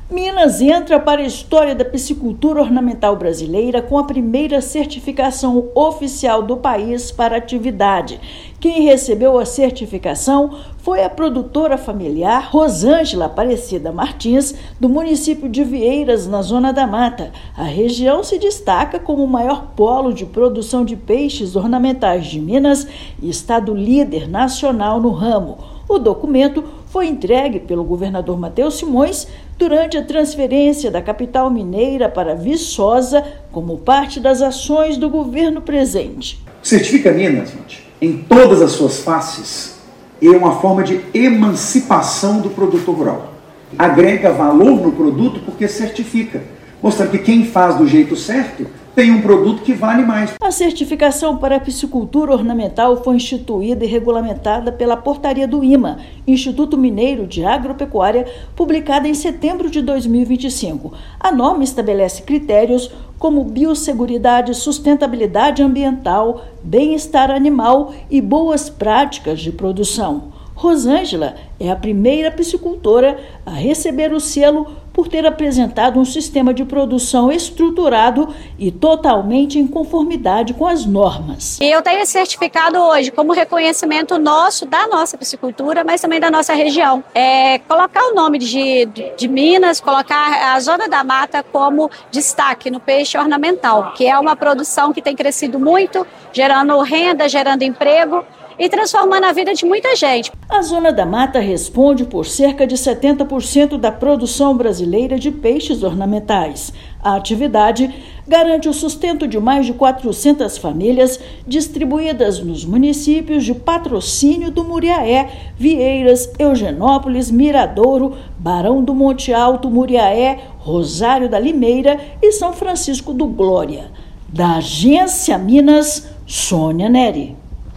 Minas entra para a história da piscicultura ornamental brasileira com a primeira certificação oficial do país para a atividade. Quem recebeu a certificação foi a produtora familiar Rosângela Aparecida Martins, do município de Vieiras, na Zona da Mata. A região se destaca como o maior polo de produção de peixes ornamentais de Minas e estado líder nacional no ramo. O documento foi entregue pelo governador Matheus Simões durante a transferência da capital mineira para Viçosa, como parte das ações do governo presente. Certifica Minas, gente, em todas as suas faces, é uma forma de emancipação do produtor rural. Agrega valor no produto porque certifica, mostrando que quem faz do jeito certo tem um produto que vale mais. A certificação para a piscicultura ornamental foi instituída e regulamentada pela portaria do IMA, Instituto Mineiro de Agropecuária, publicada em setembro de 2025. A norma estabelece critérios como biosseguridade, sustentabilidade ambiental, bem-estar animal e boas práticas de produção. Rosângela é a primeira piscicultora a receber o selo por ter apresentado um sistema de produção estruturado e totalmente em conformidade com as normas. Eu tenho esse certificado hoje como reconhecimento nosso, da nossa piscicultura, mas também da nossa região. Colocar o nome de Minas, colocar a Zona da Mata como destaque no peixe ornamental, que é uma produção que tem crescido muito, gerando renda, gerando emprego e transformando a vida de muita gente. A Zona da Mata responde por cerca de 70% da produção brasileira de peixes ornamentais. A atividade garante o sustento de mais de 400 famílias distribuídas nos municípios de Patrocínio do Muriaé, Vieiras, Eugenópolis, Miradouro, Barão do Monte Alto, Muriaé, Rosário da Limeira e São Francisco do Glória. Da Agência Minas, Sônia Neri.